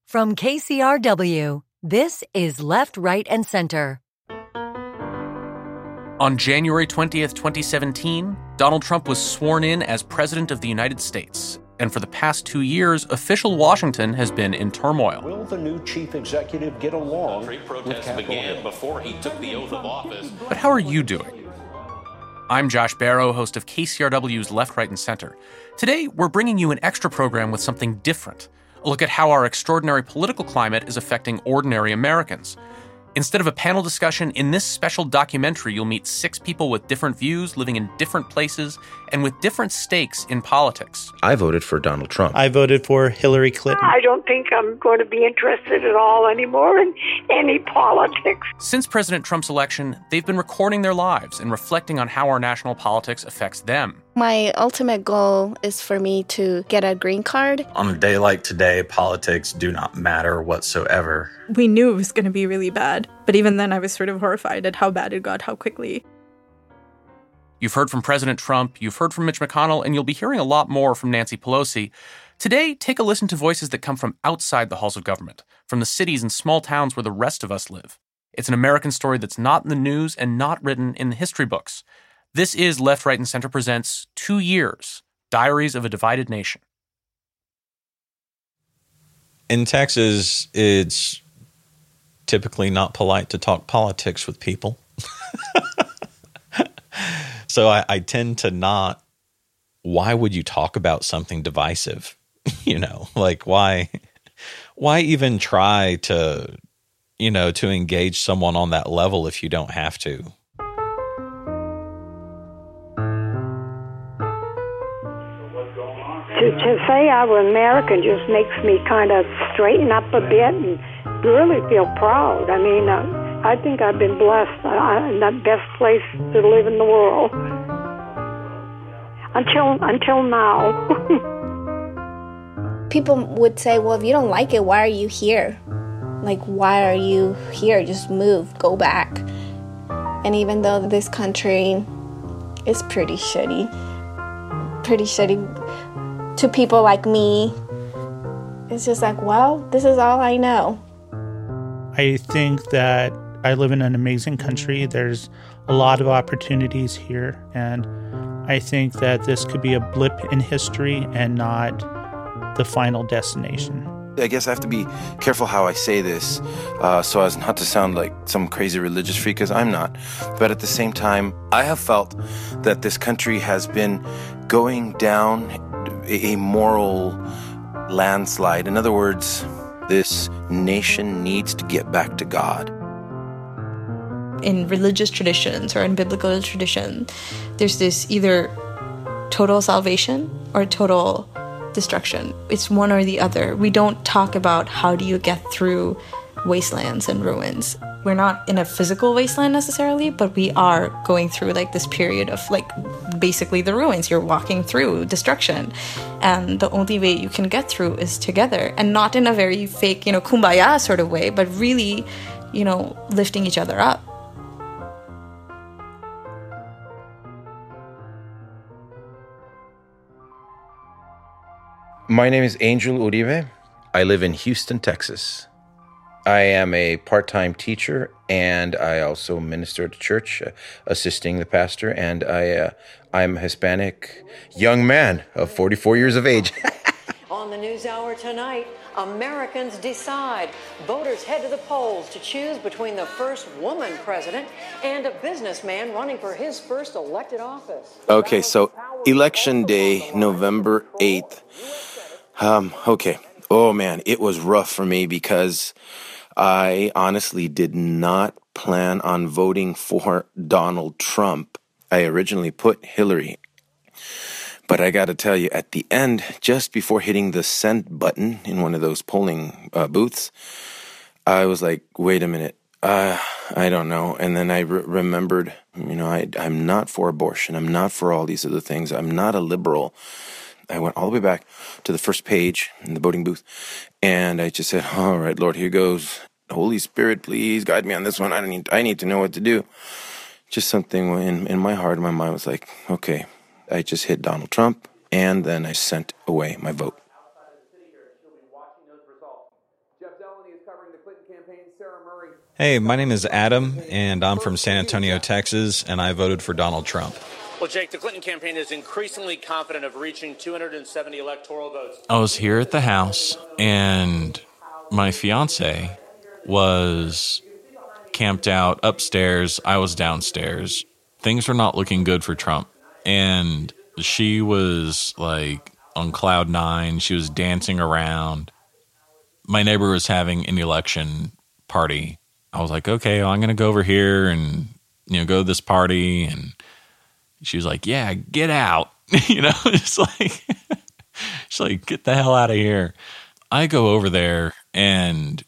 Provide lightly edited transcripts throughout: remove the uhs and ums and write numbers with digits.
From KCRW, this is Left, Right, and Center. On January 20th, 2017, Donald Trump was sworn in as President of the United States. And for the past 2 years, official Washington has been in turmoil. Will the new chief executive get along? Street protests began before he took the oath of office. But how are you doing? I'm Josh Barrow, host of KCRW's Left, Right, and Center. Today, we're bringing you an extra program with something different. A look at how our extraordinary political climate is affecting ordinary Americans. Instead of a panel discussion, in this special documentary, you'll meet 6 people with different views, living in different places, and with different stakes in politics. I voted for Donald Trump. I voted for Hillary Clinton. I don't think I'm going to be interested at all anymore in any politics. Since President Trump's election, they've been recording their lives and reflecting on how our national politics affects them. My ultimate goal is for me to get a green card. On a day like today, politics do not matter whatsoever. We knew it was going to be really bad, but even then I was sort of horrified at how bad it got, how quickly. You've heard from President Trump, you've heard from Mitch McConnell, and you'll be hearing a lot more from Nancy Pelosi. Today, take a listen to voices that come from outside the halls of government, from the cities and small towns where the rest of us live. It's an American story that's not in the news and not written in the history books. This is Left, Right, and Center presents 2 Years, Diaries of a Divided Nation. In Texas, it's typically not polite to talk politics with people. So I tend to not. Why would you talk about something divisive? Like why even try to engage someone on that level if you don't have to? To say I was American just makes me kind of straighten up a bit and really feel proud. I mean, I think I've been blessed in the best place to live in the world. Until now. People would say, well, if you don't like it, why are you here? Like, why are you here? Just move, go back. And even though this country is pretty shitty to people like me, it's just like, well, this is all I know. I think that I live in an amazing country. There's a lot of opportunities here, and I think that this could be a blip in history and not the final destination. I guess I have to be careful how I say this so as not to sound like some crazy religious freak, because I'm not. But at the same time, I have felt that this country has been going down a moral landslide. In other words, this nation needs to get back to God. In religious traditions or in biblical tradition, there's this either total salvation or total destruction. It's one or the other. We don't talk about how do you get through wastelands and ruins. We're not in a physical wasteland necessarily, but we are going through like this period of like basically the ruins. You're walking through destruction. And the only way you can get through is together, and not in a very fake, kumbaya sort of way, but really, lifting each other up. My name is Angel Uribe. I live in Houston, Texas. I am a part-time teacher, and I also minister at church, assisting the pastor, and I'm a Hispanic young man of 44 years of age. On the NewsHour tonight, Americans decide. Voters head to the polls to choose between the first woman president and a businessman running for his first elected office. Okay, so Election Day, November 8th. Okay. Oh, man, it was rough for me because I honestly did not plan on voting for Donald Trump. I originally put Hillary. But I got to tell you, at the end, just before hitting the send button in one of those polling booths, I was like, wait a minute, I don't know. And then I remembered, I'm not for abortion. I'm not for all these other things. I'm not a liberal. I went all the way back to the first page in the voting booth, and I just said, all right, Lord, here goes. Holy Spirit, please guide me on this one. I need to know what to do. Just something in my heart, my mind was like, okay. I just hit Donald Trump, and then I sent away my vote. Hey, my name is Adam, and I'm from San Antonio, Texas, and I voted for Donald Trump. Well, Jake, the Clinton campaign is increasingly confident of reaching 270 electoral votes. I was here at the house, and my fiance was camped out upstairs. I was downstairs. Things were not looking good for Trump. And she was like on cloud nine. She was dancing around. My neighbor was having an election party. I was like, okay, well, I'm going to go over here and, go to this party. And she was like, yeah, get out. It's like, she's like, get the hell out of here. I go over there and,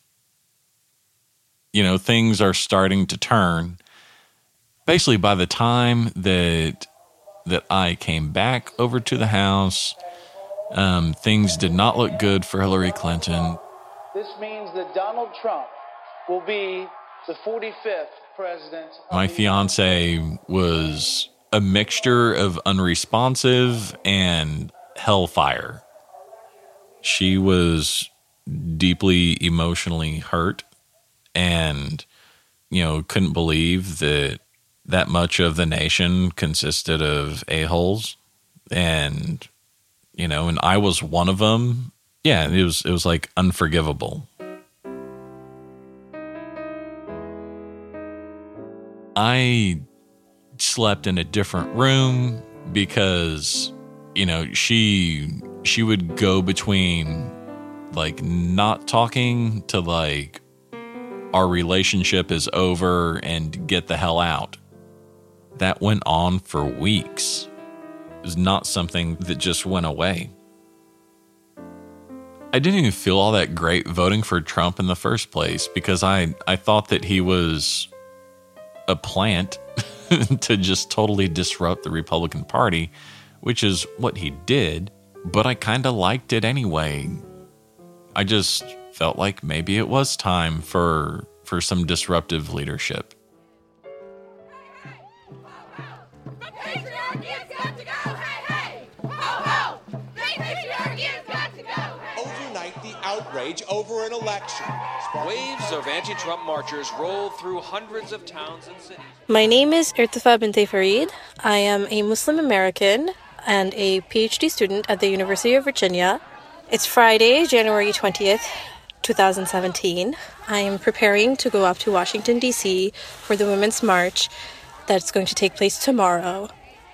things are starting to turn. Basically, by the time that I came back over to the house, things did not look good for Hillary Clinton. This means that Donald Trump will be the 45th president. My fiance was a mixture of unresponsive and hellfire. She was deeply emotionally hurt and, couldn't believe that much of the nation consisted of a-holes. And, and I was one of them. Yeah, it was like unforgivable. I slept in a different room because, she would go between like not talking to like our relationship is over and get the hell out. That went on for weeks. It was not something that just went away. I didn't even feel all that great voting for Trump in the first place because I thought that he was a plant to just totally disrupt the Republican Party, which is what he did, but I kind of liked it anyway. I just felt like maybe it was time for some disruptive leadership. Overnight, the outrage over an election. Waves of anti-Trump marchers rolled through hundreds of towns and cities. My name is Irtifa Binte Farid. I am a Muslim American and a PhD student at the University of Virginia. It's Friday, January 20th, 2017. I am preparing to go up to Washington, D.C. for the Women's March that's going to take place tomorrow.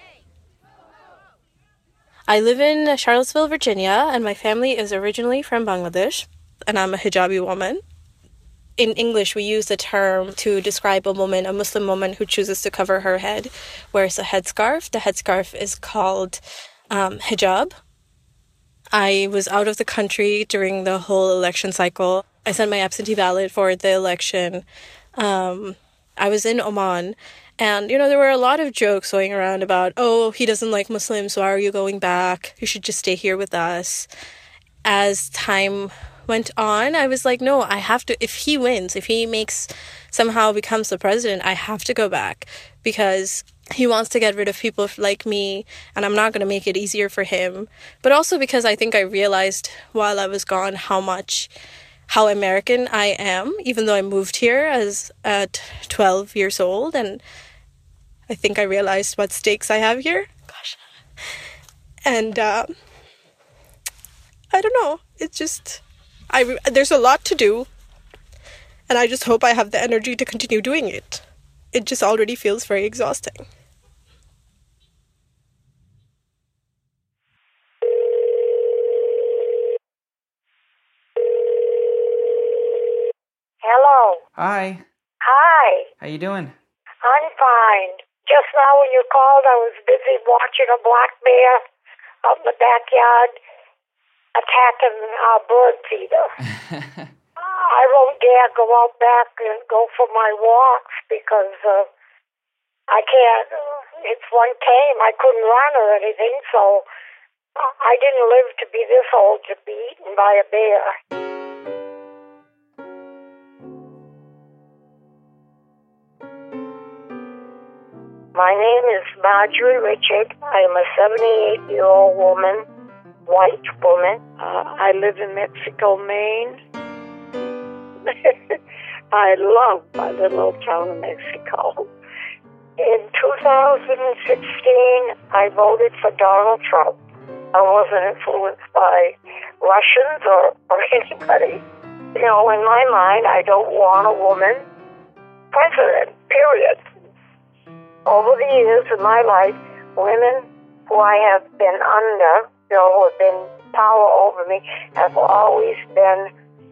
I live in Charlottesville, Virginia, and my family is originally from Bangladesh, and I'm a hijabi woman. In English, we use the term to describe a woman, a Muslim woman who chooses to cover her head, wears a headscarf. The headscarf is called hijab. I was out of the country during the whole election cycle. I sent my absentee ballot for the election. I was in Oman, and, there were a lot of jokes going around about, oh, he doesn't like Muslims, why are you going back? You should just stay here with us. As time went on, I was like, no, I have to, if he wins, if he somehow becomes the president, I have to go back because he wants to get rid of people like me, and I'm not going to make it easier for him. But also because I think I realized while I was gone how American I am, even though I moved here at 12 years old, and I think I realized what stakes I have here. Gosh. And I don't know. It's just, there's a lot to do, and I just hope I have the energy to continue doing it. It just already feels very exhausting. Hello. Hi. Hi. How you doing? I'm fine. Just now when you called, I was busy watching a black bear out in the backyard attacking our bird feeder. I won't dare go out back and go for my walks because I can't. It's one tame. I couldn't run or anything, so I didn't live to be this old to be eaten by a bear. My name is Marjorie Richard. I am a 78-year-old woman, white woman. I live in Mexico, Maine. I love my little old town of Mexico. In 2016, I voted for Donald Trump. I wasn't influenced by Russians or anybody. You know, in my mind, I don't want a woman president, period. Over the years of my life, women who I have been under, you know, who have been power over me, have always been,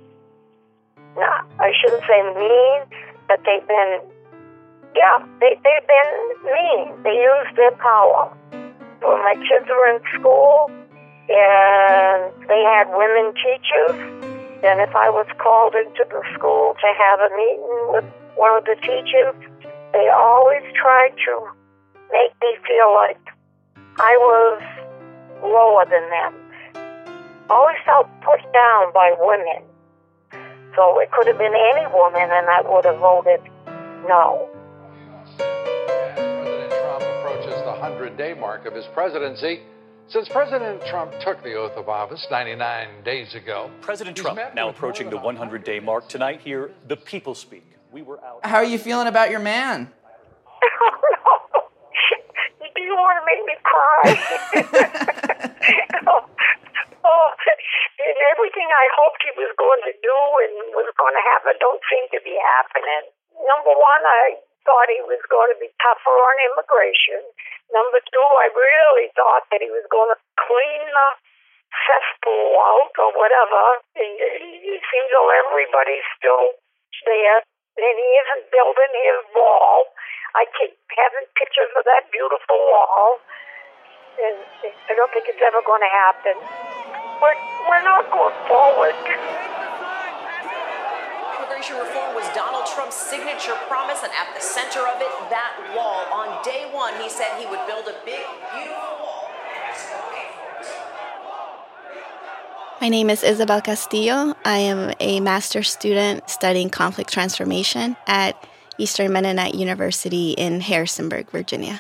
I shouldn't say mean, but they've been, they've been mean. They use their power. When my kids were in school and they had women teachers, and if I was called into the school to have a meeting with one of the teachers, they always tried to make me feel like I was lower than them. Always felt pushed down by women. So it could have been any woman and I would have voted no. President Trump approaches the 100-day mark of his presidency. Since President Trump took the oath of office 99 days ago, President Trump now approaching the 100-day mark. Tonight here, the people speak. We were out. How are you feeling about your man? Do you want to make me cry? And everything I hoped he was going to do and was going to happen don't seem to be happening. Number one, I thought he was going to be tougher on immigration. Number two, I really thought that he was going to clean the cesspool out or whatever. It seems though everybody's still there, and he isn't building his wall. I keep having pictures of that beautiful wall, and I don't think it's ever going to happen. We're not going forward. Immigration reform was Donald Trump's signature promise, and at the center of it, that wall. On day one, he said he would build a big, beautiful wall. My name is Isabel Castillo. I am a master's student studying conflict transformation at Eastern Mennonite University in Harrisonburg, Virginia.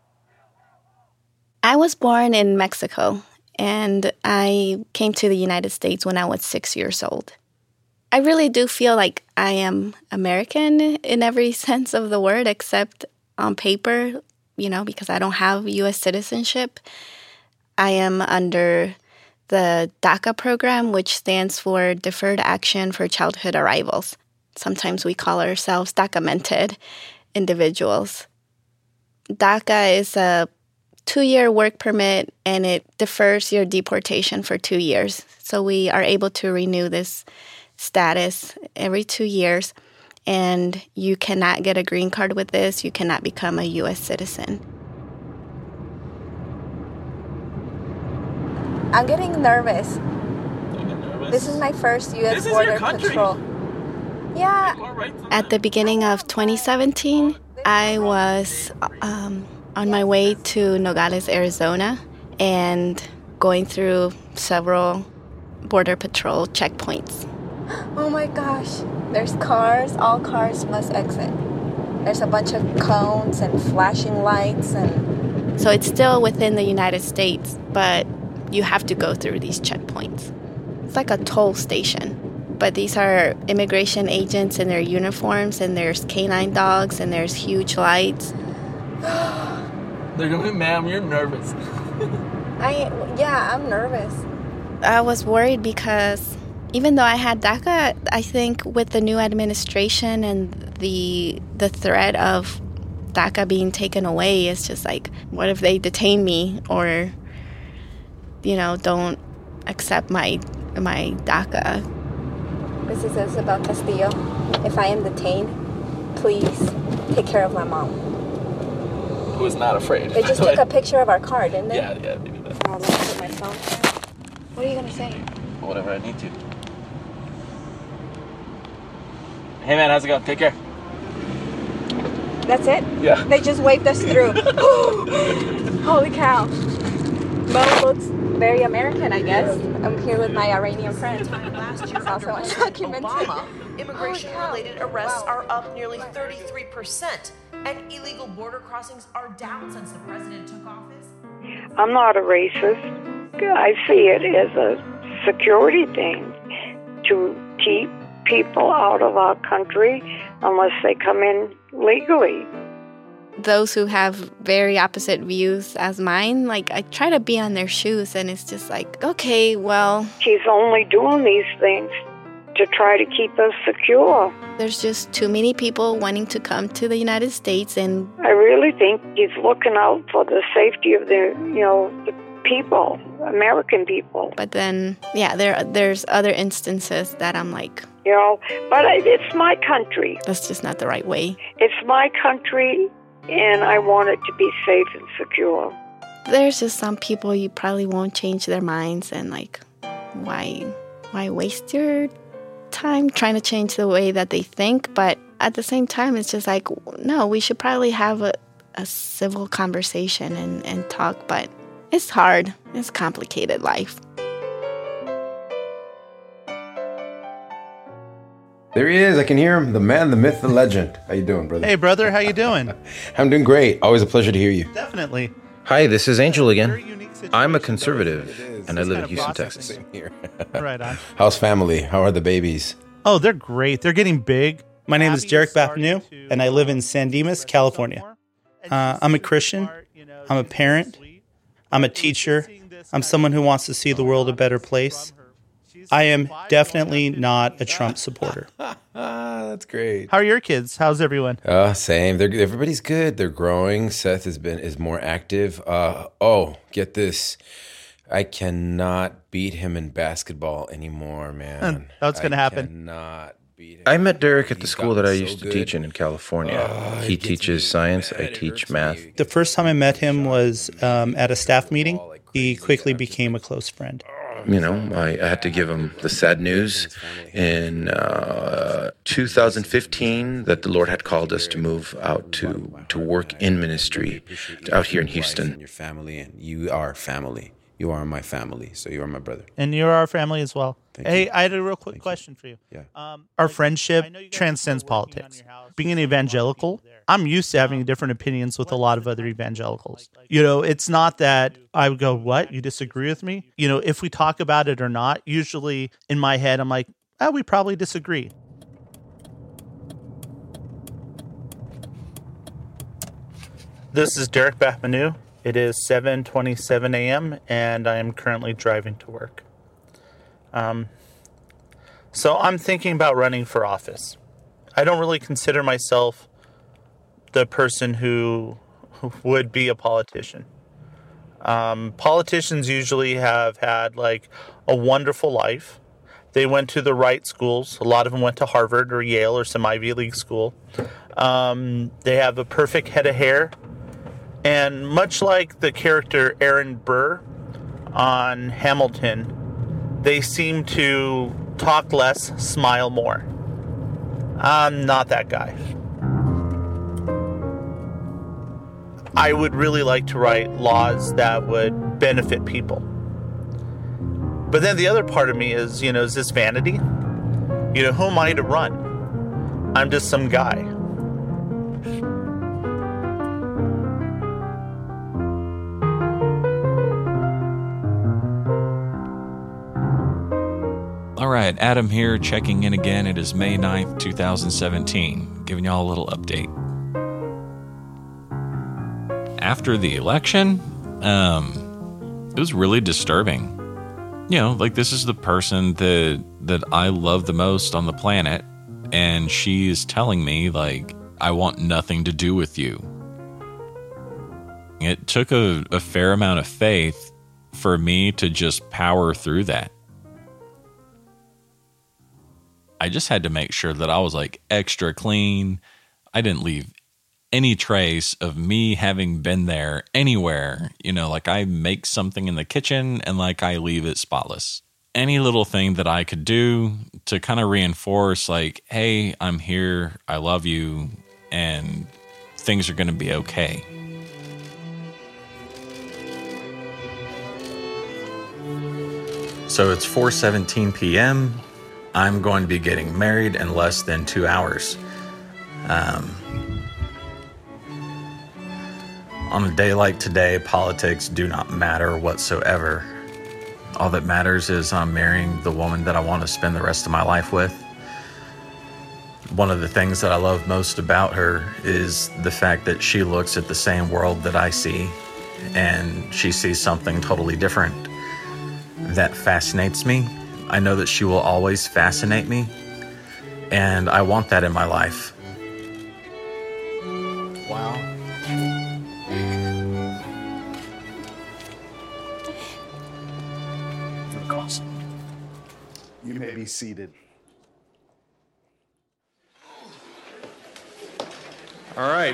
I was born in Mexico, and I came to the United States when I was 6 years old. I really do feel like I am American in every sense of the word, except on paper, you know, because I don't have U.S. citizenship. I am under the DACA program, which stands for Deferred Action for Childhood Arrivals. Sometimes we call ourselves DACA-mented individuals. DACA is a 2-year work permit, and it defers your deportation for 2 years. So we are able to renew this status every 2 years, and you cannot get a green card with this. You cannot become a U.S. citizen. I'm getting nervous. This is my first U.S. Border Patrol. Yeah. At the beginning of 2017, I was on my way to Nogales, Arizona, and going through several Border Patrol checkpoints. Oh my gosh. There's cars. All cars must exit. There's a bunch of cones and flashing lights. And so it's still within the United States, but you have to go through these checkpoints. It's like a toll station. But these are immigration agents in their uniforms, and there's canine dogs, and there's huge lights. They're going, ma'am, you're nervous. I'm nervous. I was worried because even though I had DACA, I think with the new administration and the threat of DACA being taken away, it's just like, what if they detain me or, you know, don't accept my DACA? This is Isabel Castillo. If I am detained, please take care of my mom. Who is not afraid. They just took a picture of our car, didn't they? Yeah, they did that. Let me put my phone here. What are you going to say? Whatever I need to. Hey man, how's it going? Take care. That's it? Yeah. They just waved us through. Holy cow. Well, it looks very American, I guess. I'm here with my Iranian friend. Also undocumented. Obama, immigration-related arrests are up nearly 33%, and illegal border crossings are down since the president took office. I'm not a racist. I see it as a security thing to keep people out of our country unless they come in legally. Those who have very opposite views as mine, like, I try to be on their shoes, and it's just like, okay, well... He's only doing these things to try to keep us secure. There's just too many people wanting to come to the United States, and... I really think he's looking out for the safety of the people, American people. But then, yeah, there's other instances that I'm like... but it's my country. That's just not the right way. It's my country, and I want it to be safe and secure. There's just some people you probably won't change their minds, and like, why waste your time trying to change the way that they think? But at the same time, it's just like, no, we should probably have a civil conversation and talk, but it's hard. It's complicated life. There he is. I can hear him. The man, the myth, the legend. How you doing, brother? Hey, brother. How you doing? I'm doing great. Always a pleasure to hear you. Definitely. Hi, this is Angel again. I'm a conservative, and I live in Houston, Texas. Right on. How's family? How are the babies? Oh, they're great. They're getting big. My name is Derek Bapanu, and I live in San Dimas, California. I'm a Christian. I'm a parent. I'm a teacher. I'm someone who wants to see the world a better place. I am definitely not a Trump supporter. That's great. How are your kids? How's everyone? Same. Everybody's good. They're growing. Seth is more active. Get this. I cannot beat him in basketball anymore, man. That's going to happen. Cannot beat him. I met Derek at the school that I used to teach in California. He teaches science. I teach math. The first time I met him was at a staff meeting. He quickly became a close friend. You know, I had to give him the sad news in 2015 that the Lord had called us to move out to work in ministry out here in Houston. Your family, and you are family. You are my family, so you are my brother. And you're our family as well. Hey, I had a real quick question for you. Yeah. Our friendship transcends politics. Being an evangelical, I'm used to having different opinions with a lot of other evangelicals. It's not that I would go, what? You disagree with me? If we talk about it or not, usually in my head, I'm like, we probably disagree. This is Derek Bapanu. It is 7:27 a.m., and I am currently driving to work. So I'm thinking about running for office. I don't really consider myself the person who would be a politician. Politicians usually have had like a wonderful life. They went to the right schools. A lot of them went to Harvard or Yale or some Ivy League school. They have a perfect head of hair. And much like the character Aaron Burr on Hamilton, they seem to talk less, smile more. I'm not that guy. I would really like to write laws that would benefit people. But then the other part of me is, is this vanity? Who am I to run? I'm just some guy. All right, Adam here, checking in again. It is May 9th, 2017, giving y'all a little update. After the election, it was really disturbing. This is the person that I love the most on the planet, and she is telling me, I want nothing to do with you. It took a fair amount of faith for me to just power through that. I just had to make sure that I was extra clean. I didn't leave any trace of me having been there anywhere. I make something in the kitchen and I leave it spotless. Any little thing that I could do to kind of reinforce hey, I'm here, I love you, and things are going to be okay. So it's 4:17 p.m. I'm going to be getting married in less than 2 hours. On a day like today, politics do not matter whatsoever. All that matters is I'm marrying the woman that I want to spend the rest of my life with. One of the things that I love most about her is the fact that she looks at the same world that I see, and she sees something totally different. That fascinates me. I know that she will always fascinate me, and I want that in my life. Wow. You may be seated. All right.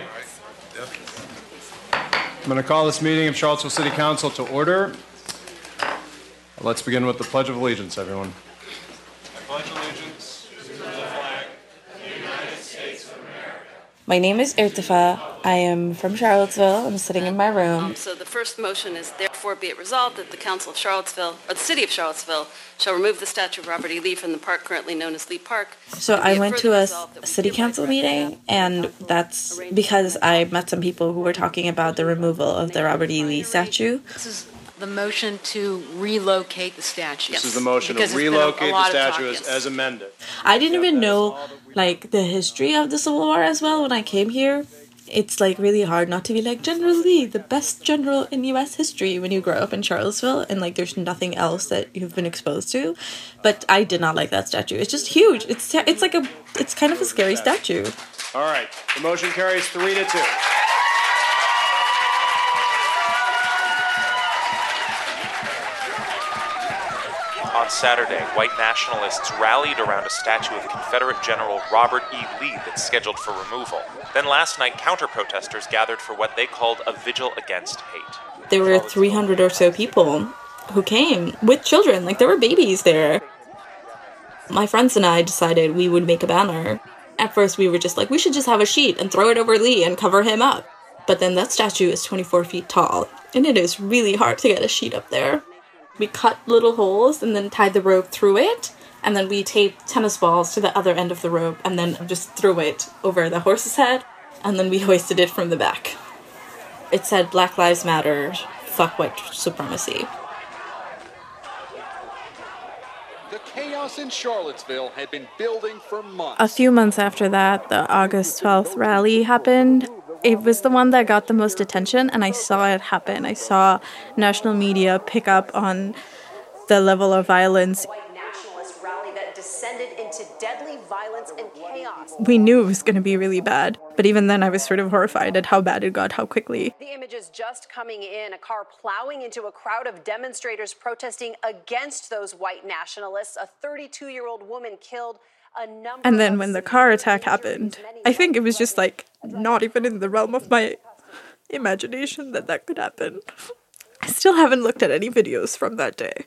I'm going to call this meeting of Charlottesville City Council to order. Let's begin with the Pledge of Allegiance, everyone. I pledge allegiance to the flag of the United States of America. My name is Irtifa. I am from Charlottesville. I'm sitting in my room. So the first motion is, therefore be it resolved that the Council of Charlottesville, or the City of Charlottesville, shall remove the statue of Robert E. Lee from the park currently known as Lee Park. So I went to a city council meeting, and that's because I met some people who were talking about the removal of the Robert E. Lee statue. This is the motion to relocate the statue. This is the motion to relocate the statue as amended. I didn't even know, like, the history of the Civil War as well when I came here. It's, like, really hard not to be like, General Lee, the best general in U.S. history when you grow up in Charlottesville and, like, there's nothing else that you've been exposed to. But I did not like that statue. It's just huge. It's kind of a scary statue. All right. The motion carries 3-2. On Saturday, white nationalists rallied around a statue of Confederate General Robert E. Lee that's scheduled for removal. Then last night, counter-protesters gathered for what they called a vigil against hate. There were 300 or so people who came with children. Like, there were babies there. My friends and I decided we would make a banner. At first, we were just like, we should just have a sheet and throw it over Lee and cover him up. But then that statue is 24 feet tall, and it is really hard to get a sheet up there. We cut little holes and then tied the rope through it, and then we taped tennis balls to the other end of the rope and then just threw it over the horse's head, and then we hoisted it from the back. It said, Black Lives Matter, fuck white supremacy. The chaos in Charlottesville had been building for months. A few months after that, the August 12th rally happened. It was the one that got the most attention, and I saw it happen. I saw national media pick up on the level of violence. White nationalist rally that descended into deadly violence and chaos. We knew it was going to be really bad, but even then I was sort of horrified at how bad it got, how quickly. The images just coming in, a car plowing into a crowd of demonstrators protesting against those white nationalists. A 32-year-old woman killed. And then when the car attack happened, I think it was just like not even in the realm of my imagination that could happen. I still haven't looked at any videos from that day.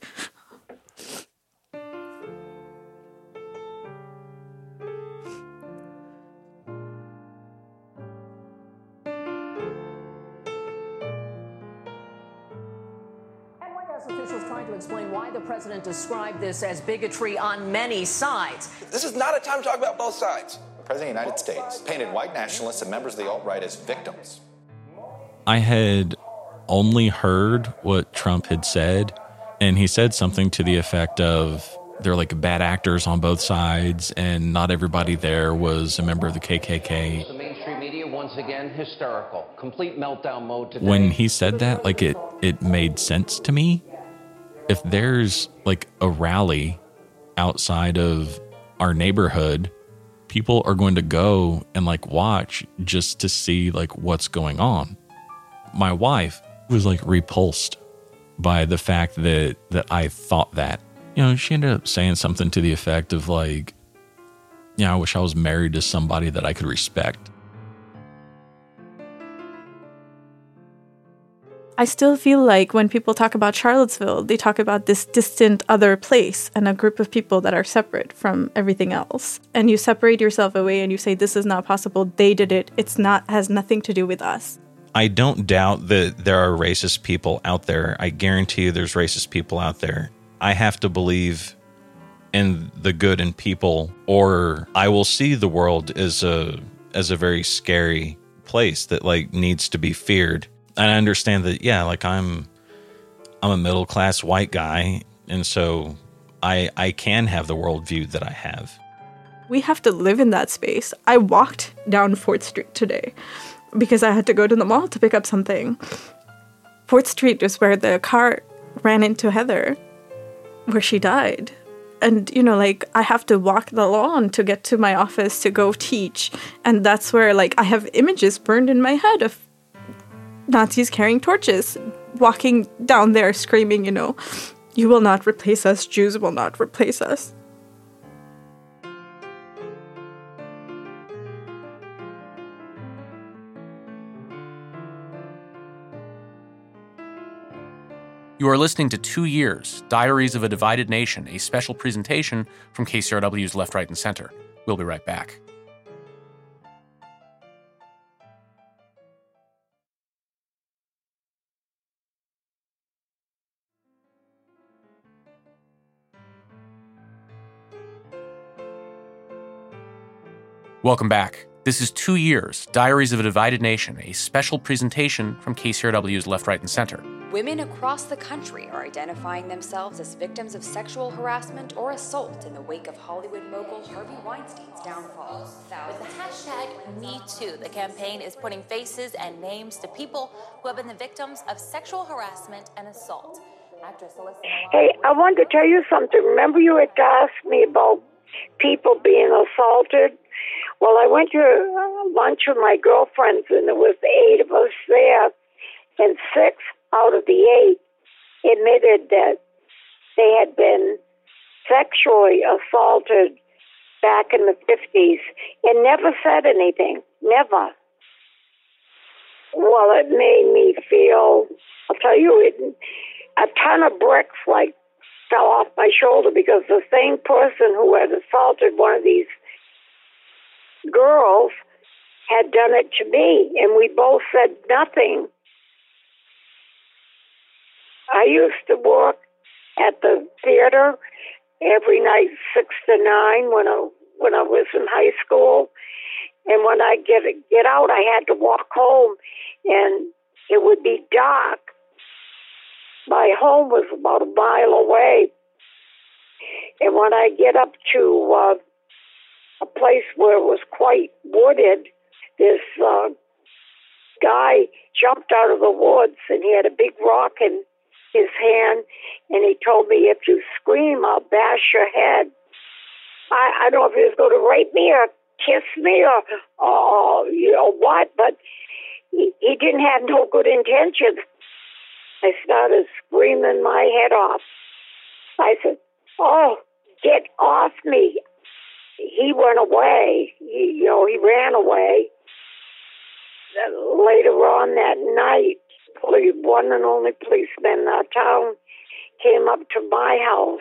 Officials trying to explain why the president described this as bigotry on many sides. This is not a time to talk about both sides. The President of the United States painted white nationalists and members of the alt-right as victims. I had only heard what Trump had said, and he said something to the effect of they're like bad actors on both sides, and not everybody there was a member of the KKK. The mainstream media, once again, hysterical. Complete meltdown mode today. When he said that, like it made sense to me. If there's like a rally outside of our neighborhood, people are going to go and like watch just to see like what's going on. My wife was like repulsed by the fact that I thought that. You know, she ended up saying something to the effect of like, yeah, I wish I was married to somebody that I could respect. I still feel like when people talk about Charlottesville, they talk about this distant other place and a group of people that are separate from everything else. And you separate yourself away and you say, this is not possible. They did it. Has nothing to do with us. I don't doubt that there are racist people out there. I guarantee you there's racist people out there. I have to believe in the good in people, or I will see the world as a very scary place that like needs to be feared. And I understand that, yeah, like I'm a middle-class white guy, and so I can have the worldview that I have. We have to live in that space. I walked down 4th Street today because I had to go to the mall to pick up something. 4th Street is where the car ran into Heather, where she died. And, you know, like, I have to walk the lawn to get to my office to go teach. And that's where, like, I have images burned in my head of Nazis carrying torches, walking down there screaming, you know, "You will not replace us, Jews will not replace us." You are listening to 2 Years, Diaries of a Divided Nation, a special presentation from KCRW's Left, Right, and Center. We'll be right back. Welcome back. This is 2 Years, Diaries of a Divided Nation, a special presentation from KCRW's Left, Right, and Center. Women across the country are identifying themselves as victims of sexual harassment or assault in the wake of Hollywood mogul Harvey Weinstein's downfall. With the hashtag #MeToo, the campaign is putting faces and names to people who have been the victims of sexual harassment and assault. Actress Alyssa Milano. Hey, I wanted to tell you something. Remember you had asked me about people being assaulted? Well, I went to lunch with my girlfriends, and there was 8 of us there, and 6 out of the 8 admitted that they had been sexually assaulted back in the 50s and never said anything. Never. Well, it made me feel, I'll tell you, a ton of bricks like fell off my shoulder, because the same person who had assaulted one of these girls had done it to me, and we both said nothing. I used to work at the theater every night 6 to 9 when I was in high school, and when I get out, I had to walk home, and it would be dark. My home was about a mile away, and when I get up to a place where it was quite wooded, this guy jumped out of the woods, and he had a big rock in his hand, and he told me, "If you scream, I'll bash your head." I don't know if he was going to rape me or kiss me or you know what, but he didn't have no good intentions. I started screaming my head off. I said, "Oh, get off me." He went away. He ran away. Later on that night, one and only policeman in our town came up to my house.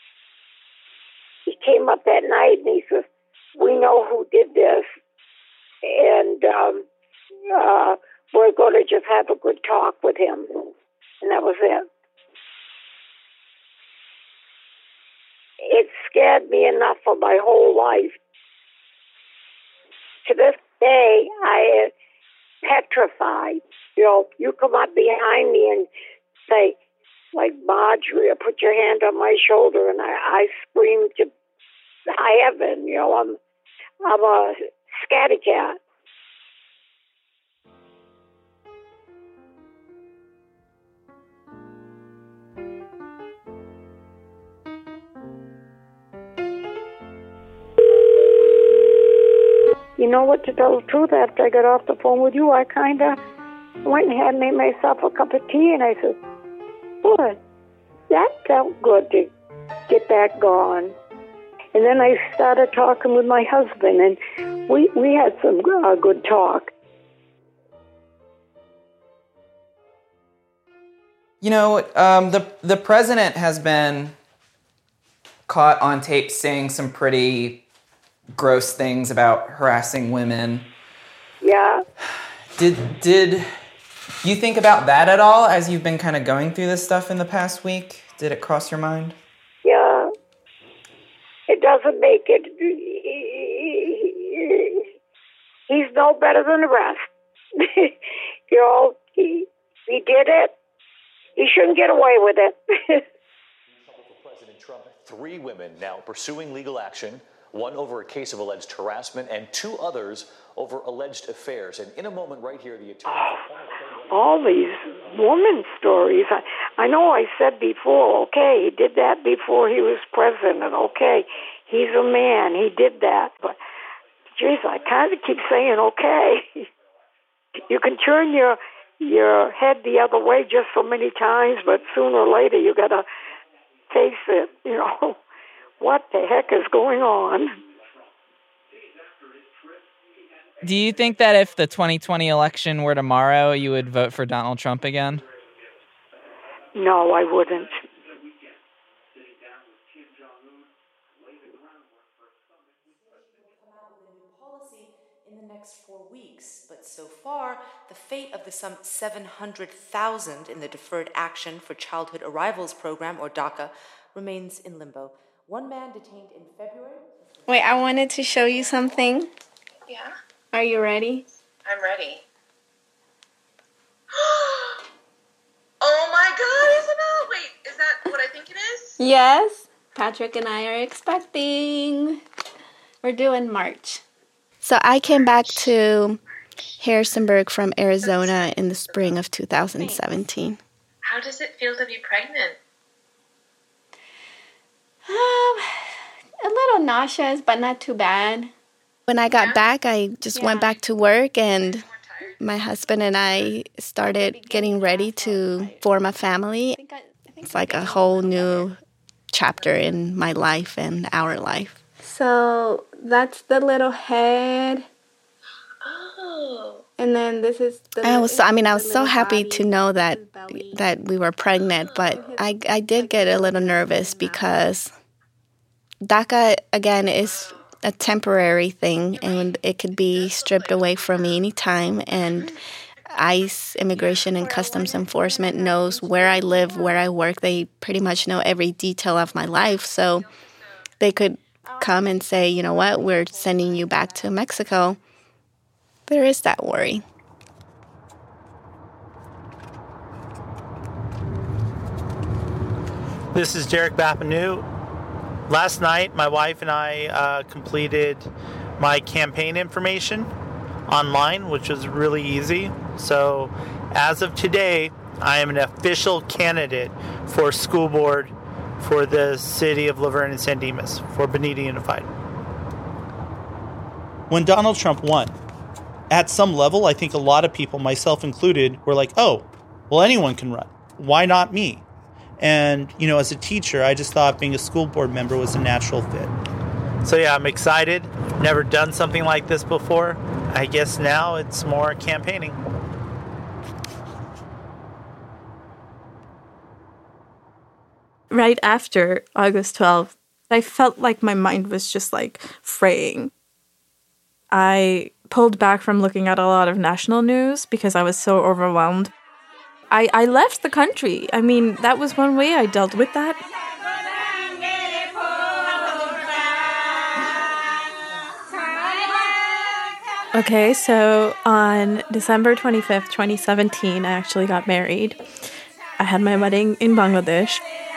He came up that night and he says, "We know who did this, and we're going to just have a good talk with him." And that was it. It scared me enough for my whole life. To this day, I am petrified. You come up behind me and say, like Marjorie, or put your hand on my shoulder, and I scream to high heaven. I'm a scatty cat. You know what, to tell the truth, after I got off the phone with you, I kind of went and had made myself a cup of tea, and I said, "Boy, that felt good to get that gone." And then I started talking with my husband, and we had some good talk. The president has been caught on tape saying some pretty gross things about harassing women. Yeah. Did you think about that at all as you've been kind of going through this stuff in the past week? Did it cross your mind? Yeah. It doesn't make it. He's no better than the rest. He did it. He shouldn't get away with it. President Trump, 3 women now pursuing legal action one over a case of alleged harassment and 2 others over alleged affairs. And in a moment right here, the attorney for all these woman stories. I know I said before, okay, he did that before he was president. Okay, he's a man. He did that. But, geez, I kind of keep saying, okay. You can turn your head the other way just so many times, but sooner or later you got to face it. You know, what the heck is going on? Do you think that if the 2020 election were tomorrow, you would vote for Donald Trump again? No, I wouldn't. In the next 4 weeks, but so far, the fate of the some 700,000 in the Deferred Action for Childhood Arrivals program, or DACA, remains in limbo. One man detained in February. Wait, I wanted to show you something. Yeah? Are you ready? I'm ready. Oh my God, Isabel! Wait, is that what I think it is? Yes. Patrick and I are expecting. We're due in March. So I came back to Harrisonburg from Arizona in the spring of 2017. How does it feel to be pregnant? A little nauseous, but not too bad. When I got back, I just went back to work, and my husband and I started getting ready to form a family. It's like a whole new chapter in my life and our life. So that's the little head. Oh. And then this is the I was so happy to know that we were pregnant, but I did get a little nervous because DACA, again, is a temporary thing, and it could be stripped away from me anytime. And ICE, Immigration and Customs Enforcement, knows where I live, where I work. They pretty much know every detail of my life. So they could come and say, you know what, we're sending you back to Mexico. There is that worry. This is Derek Bapanu. Last night, my wife and I completed my campaign information online, which was really easy. So as of today, I am an official candidate for school board for the city of Laverne and San Dimas for Bonita Unified. When Donald Trump won, at some level, I think a lot of people, myself included, were like, oh, well, anyone can run. Why not me? And, you know, as a teacher, I just thought being a school board member was a natural fit. So, yeah, I'm excited. Never done something like this before. I guess now it's more campaigning. Right after August 12th, I felt like my mind was just like fraying. I pulled back from looking at a lot of national news because I was so overwhelmed. I left the country. I mean, that was one way I dealt with that. Okay, so on December 25th, 2017, I actually got married. I had my wedding in Bangladesh.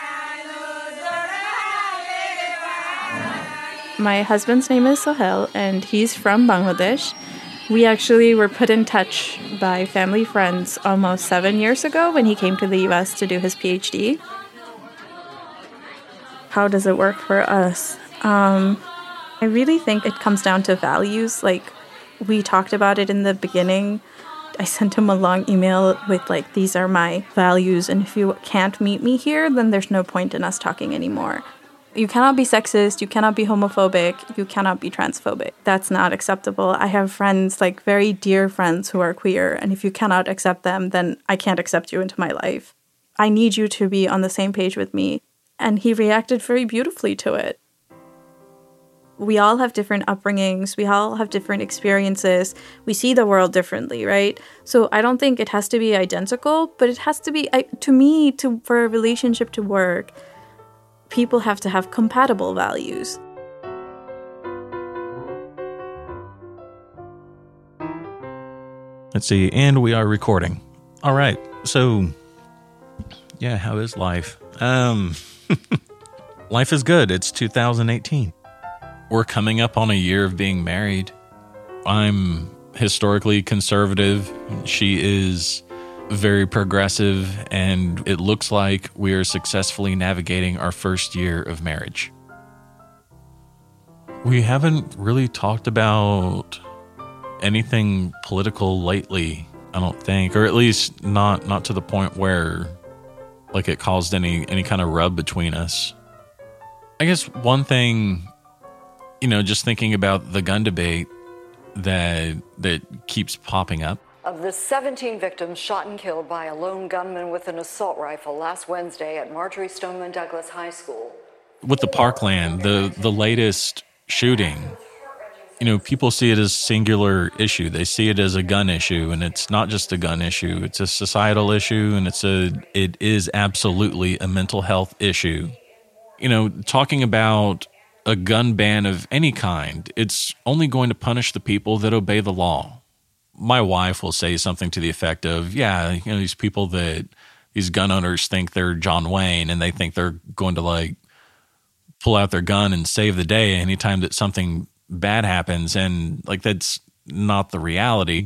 My husband's name is Sohail, and he's from Bangladesh. We actually were put in touch by family friends almost 7 years ago when he came to the U.S. to do his PhD. How does it work for us? I really think it comes down to values. Like, we talked about it in the beginning. I sent him a long email with, like, these are my values, and if you can't meet me here, then there's no point in us talking anymore. You cannot be sexist, you cannot be homophobic, you cannot be transphobic. That's not acceptable. I have friends, like very dear friends who are queer, and if you cannot accept them, then I can't accept you into my life. I need you to be on the same page with me. And he reacted very beautifully to it. We all have different upbringings, we all have different experiences, we see the world differently, right? So I don't think it has to be identical, but it has to be, to me, for a relationship to work, people have to have compatible values. Let's see, and we are recording. All right, so, yeah, how is life? Life is good. It's 2018. we're coming up on a year of being married. I'm historically conservative. She is very progressive, and it looks like we are successfully navigating our first year of marriage. We haven't really talked about anything political lately, I don't think, or at least not to the point where like it caused any kind of rub between us. I guess one thing, just thinking about the gun debate that keeps popping up. Of the 17 victims shot and killed by a lone gunman with an assault rifle last Wednesday at Marjory Stoneman Douglas High School. With the Parkland, the latest shooting, people see it as a singular issue. They see it as a gun issue, and it's not just a gun issue. It's a societal issue, and it is absolutely a mental health issue. Talking about a gun ban of any kind, it's only going to punish the people that obey the law. My wife will say something to the effect of, these people these gun owners think they're John Wayne, and they think they're going to pull out their gun and save the day anytime that something bad happens. And that's not the reality.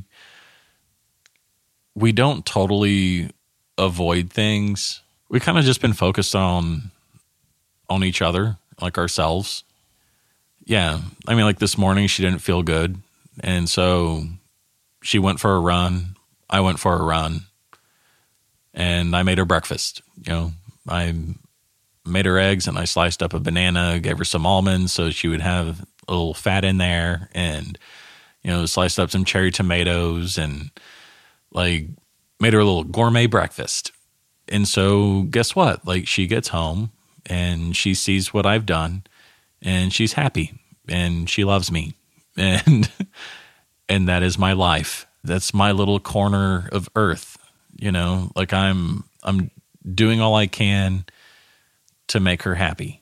We don't totally avoid things. We kind of just been focused on each other, ourselves. Yeah. This morning she didn't feel good. And so she went for a run. I went for a run. And I made her breakfast. I made her eggs, and I sliced up a banana, gave her some almonds so she would have a little fat in there, and, sliced up some cherry tomatoes, and made her a little gourmet breakfast. And so guess what? She gets home and she sees what I've done, and she's happy, and she loves me. And that is my life. That's my little corner of earth. I'm doing all I can to make her happy.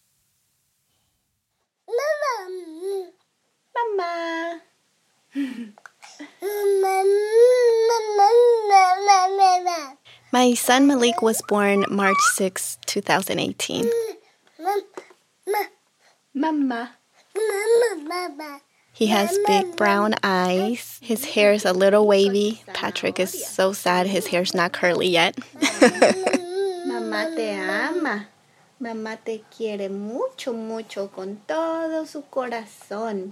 Mama. My son Malik was born March 6, 2018. Mama. He has big brown eyes. His hair is a little wavy. Patrick is so sad his hair's not curly yet. Mamá te ama. Mamá te quiere mucho, mucho con todo su corazón.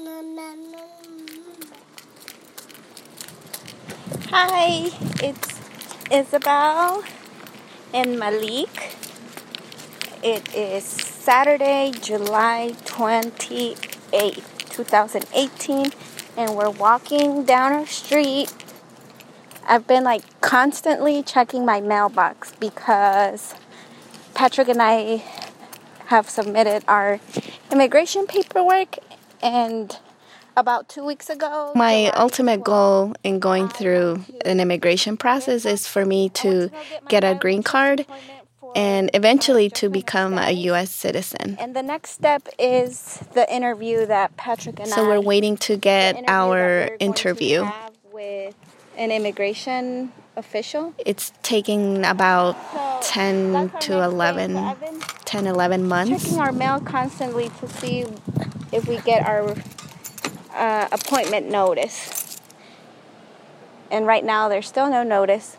Hi, it's Isabel and Malik. It is Saturday, July 28th, 2018, and we're walking down our street. I've been constantly checking my mailbox because Patrick and I have submitted our immigration paperwork, and about 2 weeks ago, my ultimate goal in going through an immigration process is for me to get a green card and eventually to become a U.S. citizen. And the next step is the interview that Patrick and So we're waiting to get our interview with an immigration official. It's taking about 10 to 11 months. Checking our mail constantly to see if we get our appointment notice. And right now there's still no notice.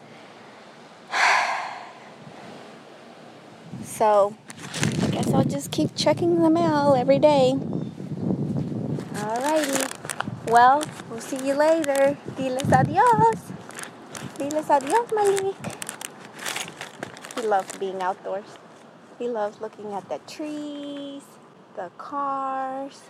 So I guess I'll just keep checking the mail every day. Alrighty. Well, we'll see you later. Diles adios. Diles adios, Malik. He loves being outdoors. He loves looking at the trees, the cars.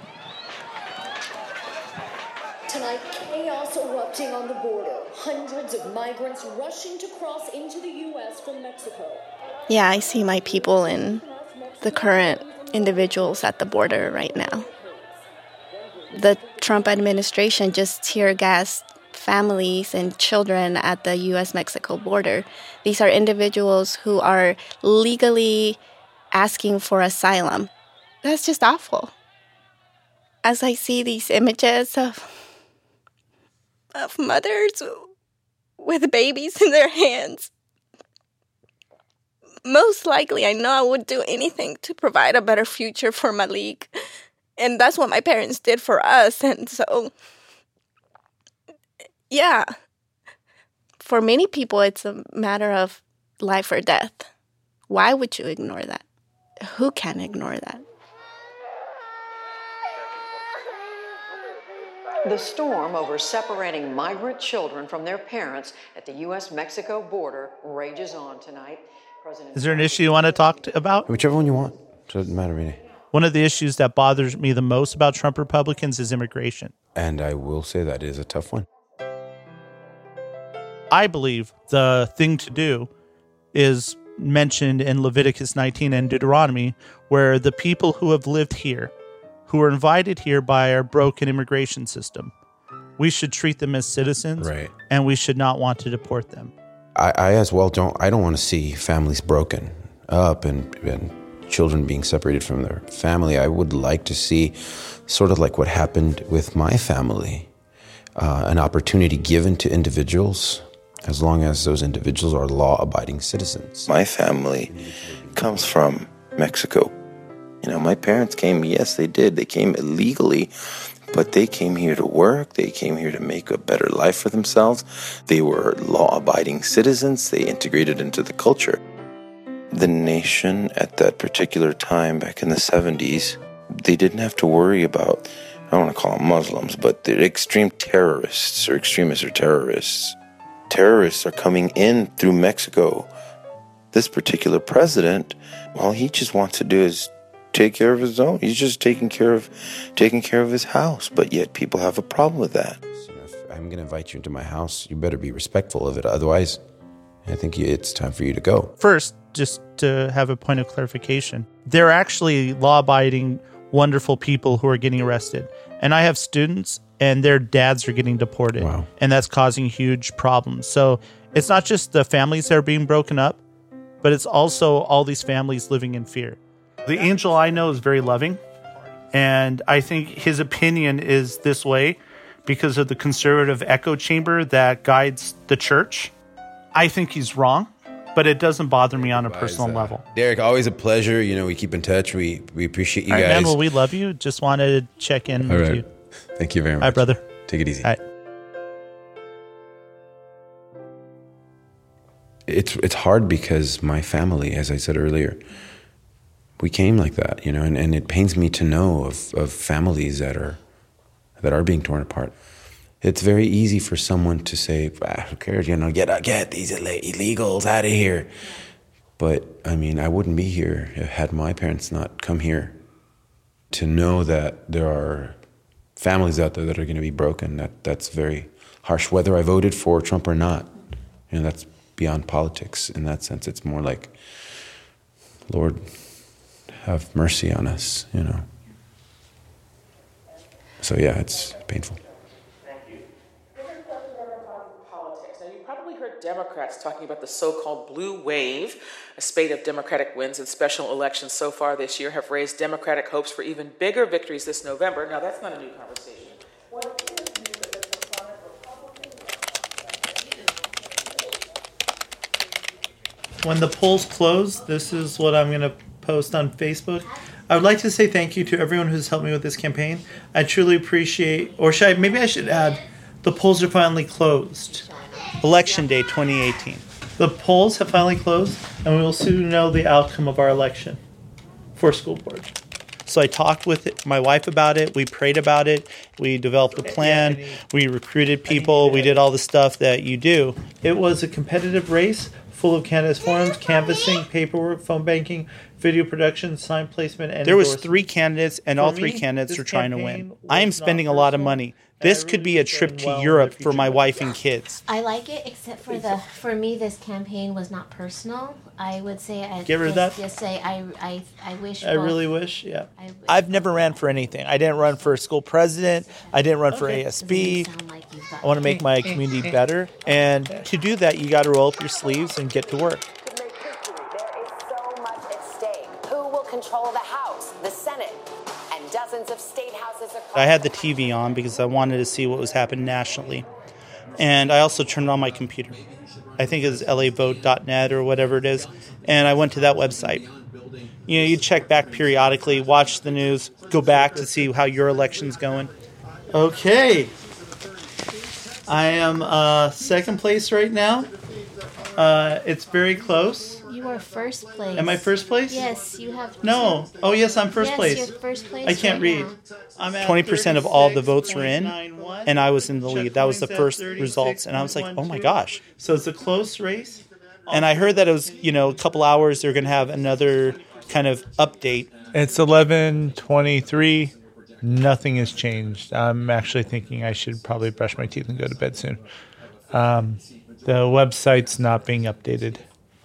Tonight, chaos erupting on the border. Hundreds of migrants rushing to cross into the U.S. from Mexico. Yeah, I see my people in the current individuals at the border right now. The Trump administration just tear-gassed families and children at the U.S.-Mexico border. These are individuals who are legally asking for asylum. That's just awful. As I see these images of mothers with babies in their hands, most likely I know I would do anything to provide a better future for Malik And that's what my parents did for us. And so, yeah. For many people, it's a matter of life or death. Why would you ignore that? Who can ignore that? The storm over separating migrant children from their parents at the U.S.-Mexico border rages on tonight. Is there an issue you want to talk about? Whichever one you want. Doesn't matter to me. One of the issues that bothers me the most about Trump Republicans is immigration. And I will say that is a tough one. I believe the thing to do is mentioned in Leviticus 19 and Deuteronomy, where the people who have lived here, who are invited here by our broken immigration system, we should treat them as citizens, right, and we should not want to deport them. I as well don't want to see families broken up and children being separated from their family. I would like to see sort of like what happened with my family, an opportunity given to individuals as long as those individuals are law-abiding citizens. My family comes from Mexico. You know, my parents came, yes, they did. They came illegally, but they came here to work. They came here to make a better life for themselves. They were law-abiding citizens. They integrated into the culture. The nation at that particular time, back in the 70s, they didn't have to worry about, I don't want to call them Muslims, but they're extreme terrorists or extremists or terrorists. Terrorists are coming in through Mexico. This particular president, all he just wants to do is take care of his own. He's just taking care of his house, but yet people have a problem with that. If I'm going to invite you into my house, you better be respectful of it. Otherwise, I think it's time for you to go. First, just to have a point of clarification, they're actually law-abiding, wonderful people who are getting arrested. And I have students, and their dads are getting deported. Wow. And that's causing huge problems. So it's not just the families that are being broken up, but it's also all these families living in fear. The angel I know is very loving, and I think his opinion is this way because of the conservative echo chamber that guides the church. I think he's wrong, but it doesn't bother me on a personal level. Derek, always a pleasure. You know, we keep in touch. We appreciate you all right, guys. man, well, we love you. Just wanted to check in all with right. you. Thank you very much. All right, brother. Take it easy. All right. It's hard because my family, as I said earlier, we came like that, you know, and it pains me to know of families that are being torn apart. It's very easy for someone to say, who cares, you know, get these illegals out of here. But, I mean, I wouldn't be here had my parents not come here. To know that there are families out there that are going to be broken, that's very harsh. Whether I voted for Trump or not, you know, that's beyond politics. In that sense, it's more like, Lord, have mercy on us, you know. So yeah, it's painful. Now, you probably heard Democrats talking about the so-called blue wave. A spate of Democratic wins in special elections so far this year have raised Democratic hopes for even bigger victories this November. Now, that's not a new conversation. When the polls close, this is what I'm going to post on Facebook. I would like to say thank you to everyone who's helped me with this campaign. I truly appreciate, or maybe I should add, the polls are finally closed. Election Day 2018. The polls have finally closed, and we will soon know the outcome of our election for school board. So I talked with my wife about it. We prayed about it. We developed a plan. We recruited people. We did all the stuff that you do. It was a competitive race full of candidates forums, canvassing, paperwork, phone banking, video production, sign placement, and there was 3 candidates, and all 3 candidates are trying to win. I am spending a lot of money. This could be a trip to Europe for my wife and kids. I like it, except for me, this campaign was not personal. I would say Get rid of that? Just say I wish. I really wish, yeah. I've never ran for anything. I didn't run for school president. I didn't run for ASB. I want to make my community better. And to do that, you got to roll up your sleeves and get to work. There is so much at stake. Who will control the House, the Senate, and dozens of state houses across I had the TV on because I wanted to see what was happening nationally. And I also turned on my computer. I think it's lavote.net or whatever it is. And I went to that website. You know, you check back periodically, watch the news, go back to see how your election's going. Okay. I am second place right now. It's very close. You are first place. Am I first place? Yes, you have. No. Oh, yes, I'm first place. Yes, you're first place. I can't right read. now. I'm at 20% of all the votes were in, and I was in the lead. That was the first results, and I was like, oh my gosh. So it's a close race. And I heard that it was, a couple hours they're going to have another kind of update. It's 11:23. Nothing has changed. I'm actually thinking I should probably brush my teeth and go to bed soon. The website's not being updated.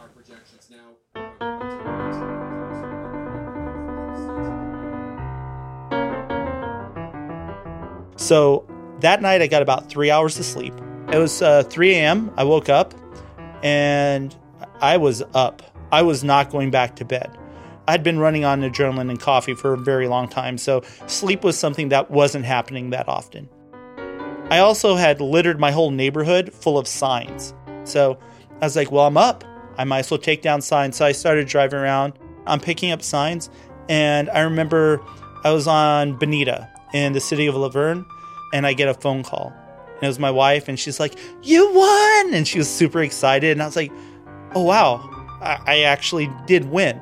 So that night I got about 3 hours of sleep. It was 3 a.m. I woke up and I was up. I was not going back to bed. I'd been running on adrenaline and coffee for a very long time, so sleep was something that wasn't happening that often. I also had littered my whole neighborhood full of signs. So I was like, well, I'm up. I might as well take down signs. So I started driving around. I'm picking up signs. And I remember I was on Bonita in the city of Laverne, and I get a phone call. And it was my wife, and she's like, you won! And she was super excited. And I was like, oh, wow, I actually did win.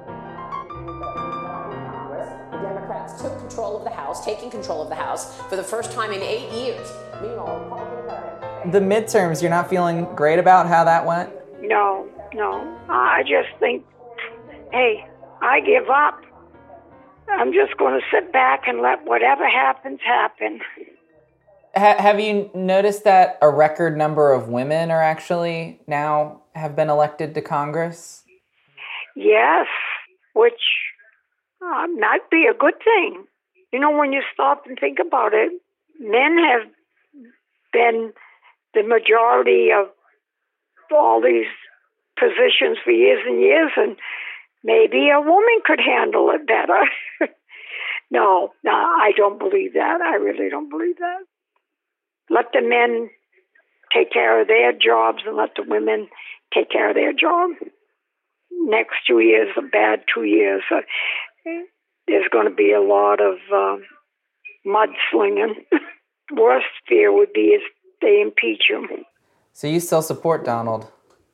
The Democrats took control of the House, taking control of the House for the first time in 8 years. Meanwhile, Republicans... The midterms, you're not feeling great about how that went? No. I just think, hey, I give up. I'm just going to sit back and let whatever happens happen. Have you noticed that a record number of women are actually now have been elected to Congress? Yes, which might be a good thing. When you stop and think about it, men have been the majority of all these positions for years and years, and maybe a woman could handle it better. No, I don't believe that. I really don't believe that. Let the men take care of their jobs and let the women take care of their job. Next 2 years are bad 2 years. There's going to be a lot of mudslinging. Worst fear would be if they impeach him. So you still support Donald?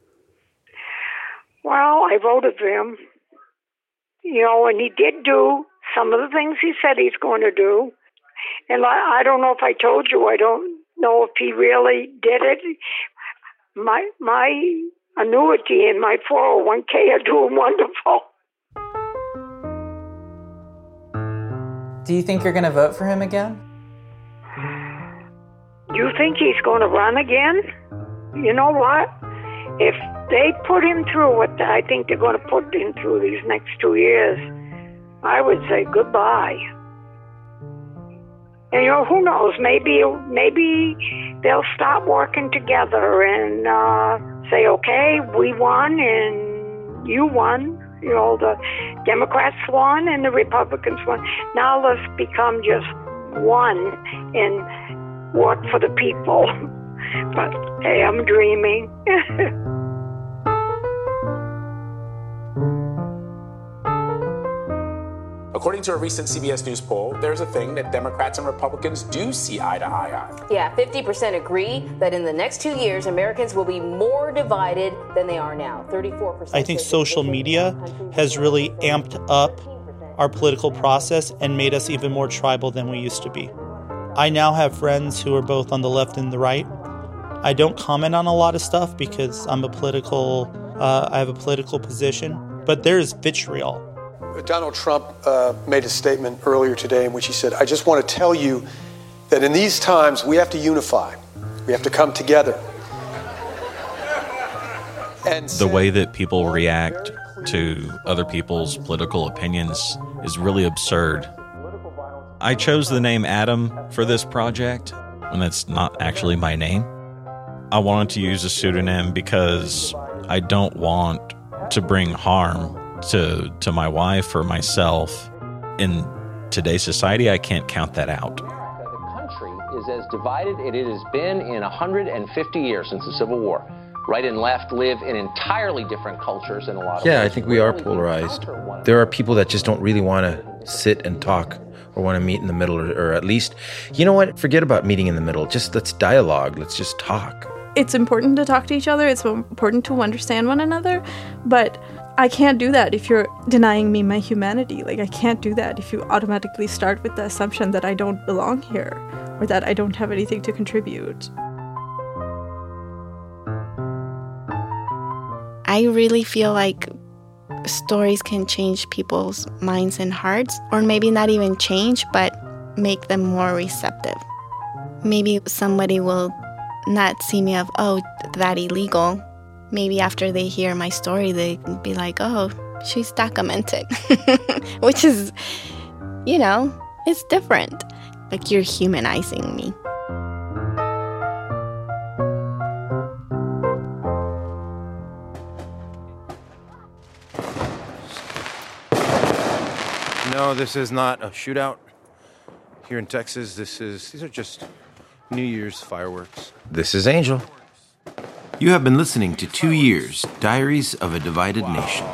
Well, I voted for him. And he did do some of the things he said he's going to do. And I don't know if I told you, I don't know if he really did it. My annuity and my 401k are doing wonderful. Do you think you're going to vote for him again? You think he's going to run again? You know what? If they put him through what I think they're going to put him through these next 2 years, I would say goodbye. And who knows? Maybe they'll start working together and say, okay, we won and you won. The Democrats won and the Republicans won. Now let's become just one and work for the people. But hey, I'm dreaming. According to a recent CBS News poll, there's a thing that Democrats and Republicans do see eye to eye on. Yeah, 50% agree that in the next 2 years, Americans will be more divided than they are now. 34%. I think social media has really amped up our political process and made us even more tribal than we used to be. I now have friends who are both on the left and the right. I don't comment on a lot of stuff because I have a political position, but there's vitriol. Donald Trump made a statement earlier today in which he said, I just want to tell you that in these times we have to unify. We have to come together. And the way that people react to other people's political opinions is really absurd. I chose the name Adam for this project, and that's not actually my name. I wanted to use a pseudonym because I don't want to bring harm to my wife or myself. In today's society, I can't count that out. The country is as divided as it has been in 150 years since the Civil War. right and left live in entirely different cultures in a lot of ways. Yeah, I think we are polarized. There are people that just don't really want to sit and talk or want to meet in the middle, or at least, you know what? Forget about meeting in the middle. Just let's dialogue. Let's just talk. It's important to talk to each other. It's important to understand one another. But I can't do that if you're denying me my humanity. Like, I can't do that if you automatically start with the assumption that I don't belong here or that I don't have anything to contribute. I really feel like stories can change people's minds and hearts, or maybe not even change, but make them more receptive. Maybe somebody will not see me as, oh, that illegal. Maybe after they hear my story, they be like, oh, she's documented. Which is, you know, it's different. Like, you're humanizing me. No, this is not a shootout here in Texas. These are just New Year's fireworks. This is Angel. You have been listening to 2 Years, Diaries of a Divided Nation.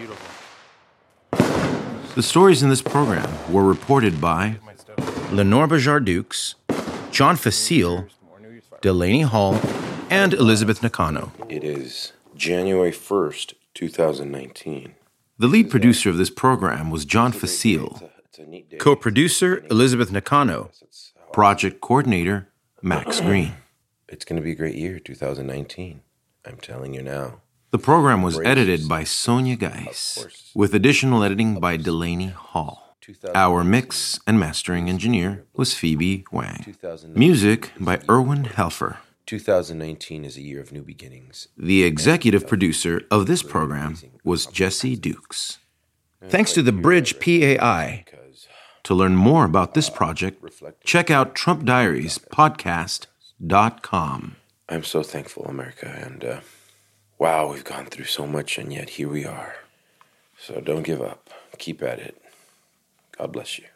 The stories in this program were reported by Lenore Bajar-Dukes, John Facile, Delaney Hall, and Elizabeth Nakano. It is January 1st, 2019. The lead producer of this program was John Facile, co-producer Elizabeth Nakano, project coordinator Max Green. It's going to be a great year, 2019. I'm telling you now. The program was edited by Sonia Geis, with additional editing by Delaney Hall. Our mix and mastering engineer was Phoebe Wang. Music by Erwin Helfer. 2019 is a year of new beginnings. The executive producer of this program was Jesse Dukes. Thanks to the Bridge PAI. To learn more about this project, check out TrumpDiariesPodcast.com. I'm so thankful, America, and wow, we've gone through so much, and yet here we are. So don't give up. Keep at it. God bless you.